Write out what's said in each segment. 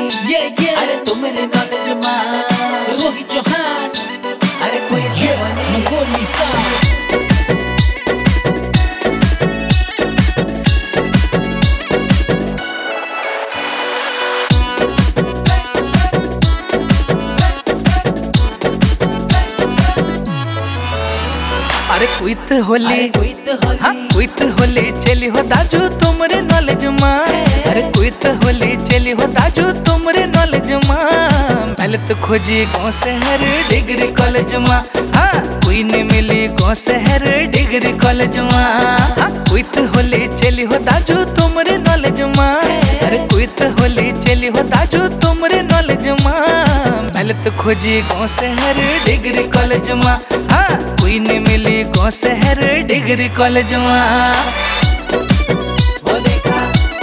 अरे तू मेरे नॉलेज मान रोहित चौहान, अरे कोई मंगोली सा। अरे कुछ होली हाँ कुछ होली चली हो दाजू तुमरे नॉलेज माँ। अरे कुछ होली चली हो दाजू तुमरे नॉलेज माँ। पहले तो खोजी गाँव शहर डिग्री कॉलेज माँ। हाँ कोई नहीं मिली गाँव शहर डिग्री कॉलेज माँ। हाँ कुछ होली चली हो दाजू तुमरे नॉलेज माँ। अरे कुछ होली चली हो दाजू तुमरे नॉलेज माँ। पहले तो खोजी गाँव शहर डिग्री कॉलेज माँ। हाँ कोई नहीं मिली गाँव शहर डिग्री कॉलेज माँ। वो देखा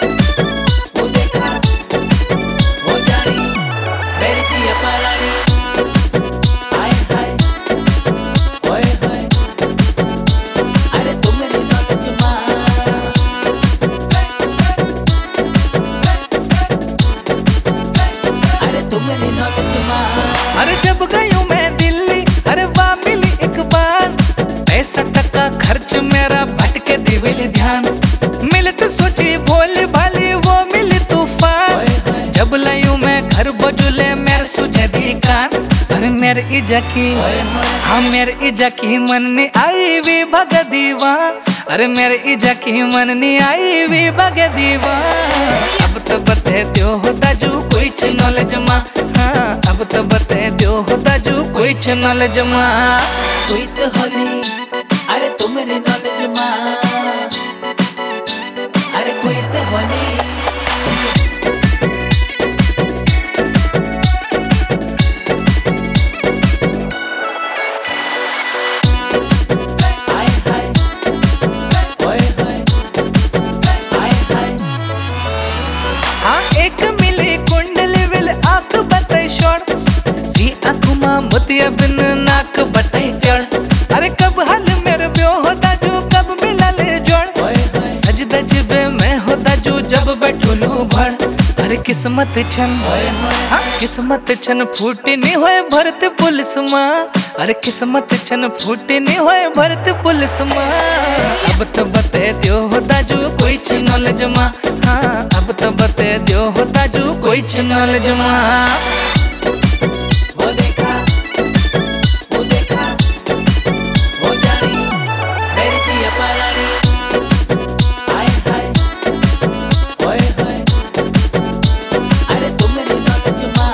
वो जानी मेरी जिया परानी। हाय हाय ओए होए, अरे तू मेरी नॉलेज माँ। अरे तू मेरी नॉलेज माँ। अरे जब गई हूँ मैं दिल्ली, अरे वाह मिली एक बार। पैसा टका खर्च मेरा भटके दिविल ध्यान। मिले तो सोची भोले भाली वो मिली तूफान। जब लायूं मैं घर बजुले मेरे सुझे दी कान। अरे मेरे इजा की हाँ मेरे इजा की मन नहीं आई भी भग दीवा। अरे मेरे इजा की मन नहीं आई भी भग दीवा। अब तो बते दो हो दाजू कोई नॉलेज माँ। हाँ अब तो बते दो हो दाजू कोई नॉलेज माँ। कोई तो होली, अरे तू मेरी नॉलेज माँ। अरे कोई तो होली। हाय हाय ओए होए, हाय हाय। हाँ एक मिली कुंडली विल आँख बताई शोर। वी आँखुमा मोतिया बिन नाक बताई तेड़। अरे कब हाल मेरे ब्यो हो दाजू कब मिला ले जोड़। सज दज बे मैं हो दाजू जब बैठुलू भड़। अरे किस्मत छन हाँ किस्मत छन फूटी नहीं होए भरत पुलिस माँ। अरे किस्मत छन फूटी नहीं होए भरत पुलिस माँ। अब तो बते दियो हो दाजू कोई नॉलेज माँ। हाँ अब तो बते दियो हो दाजू कोई नॉलेज माँ। वो देखा वो जानी मेरी जिया परानी। हाय हाय ओए होए, अरे तू मेरी नॉलेज माँ।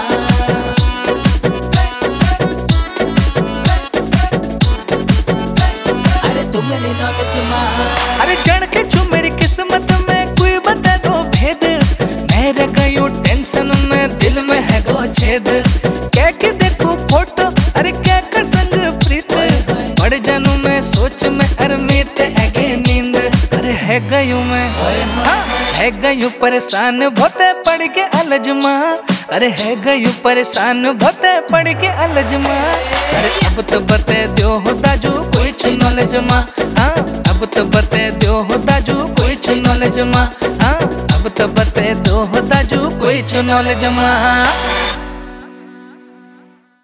अरे तू मेरी नॉलेज माँ। अरे जड़ के छू मेरी किस्मत में कोई बता दो भेद। मेरे गयो टेंशन में दिल में है गो छेद। क्या के देखो फोटो अरे क्या का संग प्रीत। पड़ जानू मैं सोच में अरमीत है नींद। अरे है गयू मैं हाँ है गयू परेशान बहुते पड़ के अलजमा। अरे है गयू परेशान बहुते पड़ के अलजमा। अरे अब तो बते दो हो दाजू कोई नॉलेज माँ। हाँ अब तो बते दो हो दाजू कोई नॉलेज माँ। हाँ अब तो बते दो हो दाजू कोई नॉलेज माँ।